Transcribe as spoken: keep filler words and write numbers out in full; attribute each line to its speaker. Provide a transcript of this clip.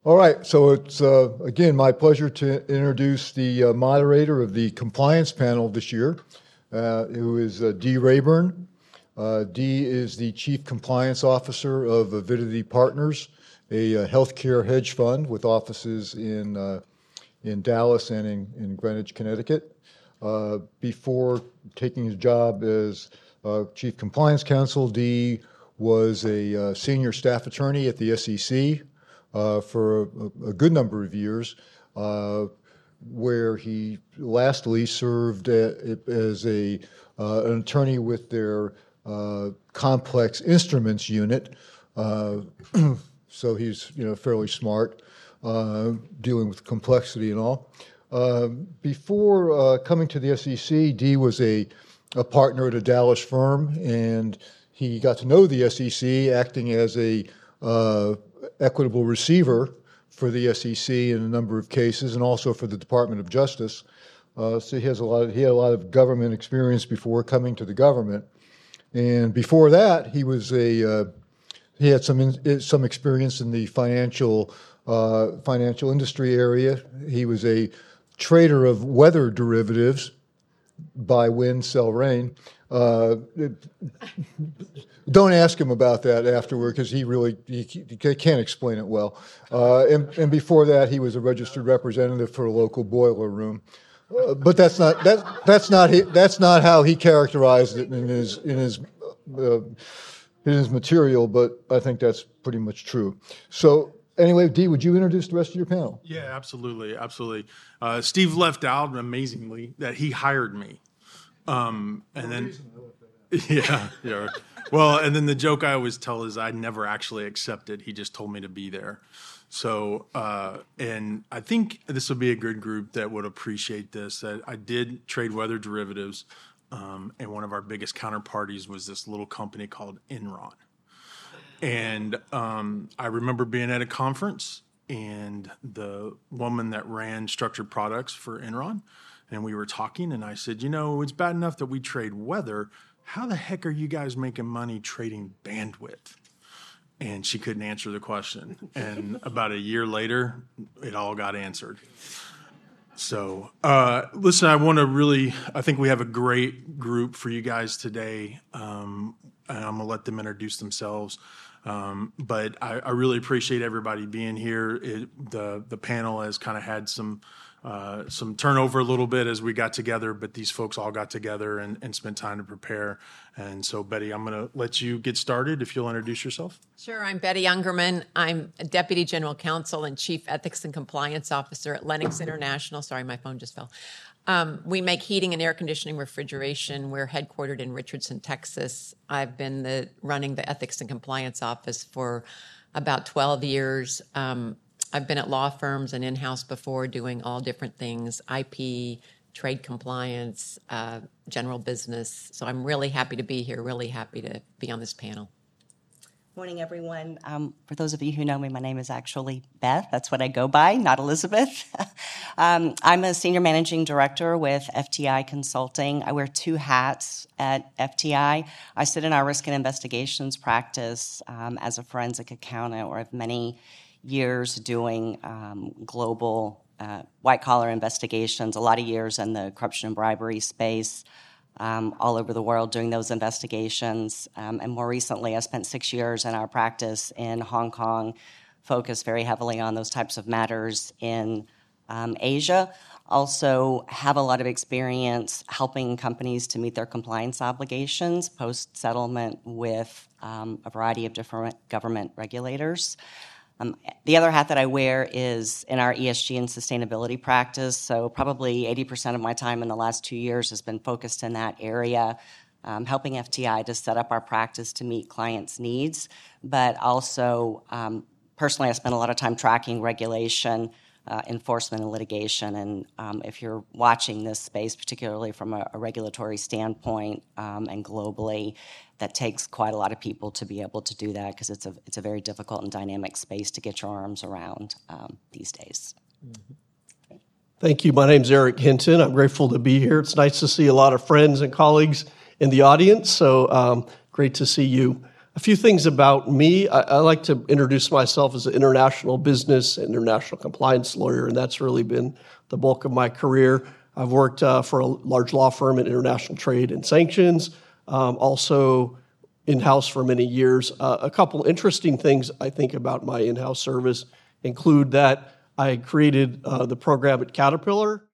Speaker 1: All right, so it's, uh, again, my pleasure to introduce the uh, moderator of the compliance panel this year, uh, who is uh, Dee Rayburn. Uh, Dee is the Chief Compliance Officer of Avidity Partners, a, a healthcare hedge fund with offices in, uh, in Dallas and in, in Greenwich, Connecticut. Uh, before taking his job as uh, Chief Compliance Counsel, Dee was a uh, senior staff attorney at the S E C, Uh, for a, a good number of years, uh, where he lastly served a, as a uh, an attorney with their uh, complex instruments unit. Uh, so he's you know fairly smart, uh, dealing with complexity and all. Uh, before uh, coming to the S E C, Dee was a, a partner at a Dallas firm, and he got to know the S E C acting as a uh, equitable receiver for the S E C in a number of cases, and also for the Department of Justice. Uh, so he has a lot. Of, he had a lot of government experience before coming to the government, and before that, he was a uh, he had some in, some experience in the financial uh, financial industry area. He was a trader of weather derivatives, buy wind, sell rain. Uh, it, don't ask him about that afterward, because he really he, he can't explain it well. Uh, and, and before that, he was a registered representative for a local boiler room. Uh, but that's not that that's not he, that's not how he characterized it in his in his uh, in his material. But I think that's pretty much true. So anyway, Dee, would you introduce the rest of your panel?
Speaker 2: Yeah, absolutely, absolutely. Uh, Steve left out amazingly that he hired me. Um, and then, yeah, yeah. Well, and then the joke I always tell is I never actually accepted. He just told me to be there. So, uh, and I think this would be a good group that would appreciate this, that I did trade weather derivatives. Um, and one of our biggest counterparties was this little company called Enron. And um, I remember being at a conference, and the woman that ran structured products for Enron, and we were talking, and I said, you know, it's bad enough that we trade weather. How the heck are you guys making money trading bandwidth? And she couldn't answer the question. And about a year later, it all got answered. So, uh, listen, I want to really, I think we have a great group for you guys today. Um, and I'm going to let them introduce themselves. Um, but I, I really appreciate everybody being here. It, the, the panel has kind of had some Uh, some turnover a little bit as we got together, but these folks all got together and, and spent time to prepare. And so, Betty, I'm going to let you get started if you'll introduce yourself.
Speaker 3: Sure. I'm Betty Ungerman. I'm a Deputy General Counsel and Chief Ethics and Compliance Officer at Lennox International. Sorry, my phone just fell. Um, we make heating and air conditioning refrigeration. We're headquartered in Richardson, Texas. I've been the, running the Ethics and Compliance Office for about twelve years. Um, I've been at law firms and in-house before, doing all different things, I P, trade compliance, uh, general business. So I'm really happy to be here, really happy to be on this panel.
Speaker 4: Morning, everyone. Um, for those of you who know me, my name is actually Beth. That's what I go by, not Elizabeth. um, I'm a senior managing director with F T I Consulting. I wear two hats at F T I. I sit in our risk and investigations practice um, as a forensic accountant, or have many years doing um, global uh, white-collar investigations, a lot of years in the corruption and bribery space, um, all over the world doing those investigations. Um, and more recently, I spent six years in our practice in Hong Kong, focused very heavily on those types of matters in um, Asia. Also have a lot of experience helping companies to meet their compliance obligations post-settlement with um, a variety of different government regulators. Um, the other hat that I wear is in our E S G and sustainability practice, so probably eighty percent of my time in the last two years has been focused in that area, um, helping F T I to set up our practice to meet clients' needs, but also um, personally I spend a lot of time tracking regulation, uh, enforcement, and litigation, and um, if you're watching this space, particularly from a, a regulatory standpoint um, and globally, that takes quite a lot of people to be able to do that, because it's a it's a very difficult and dynamic space to get your arms around um, these days.
Speaker 5: Mm-hmm. Thank you. My name's Eric Hinton. I'm grateful to be here. It's nice to see a lot of friends and colleagues in the audience, so um, great to see you. A few things about me. I, I like to introduce myself as an international business and international compliance lawyer, and that's really been the bulk of my career. I've worked uh, for a large law firm in international trade and sanctions, um, also in-house for many years. Uh, a couple interesting things I think about my in-house service include that I created uh, the program at Caterpillar,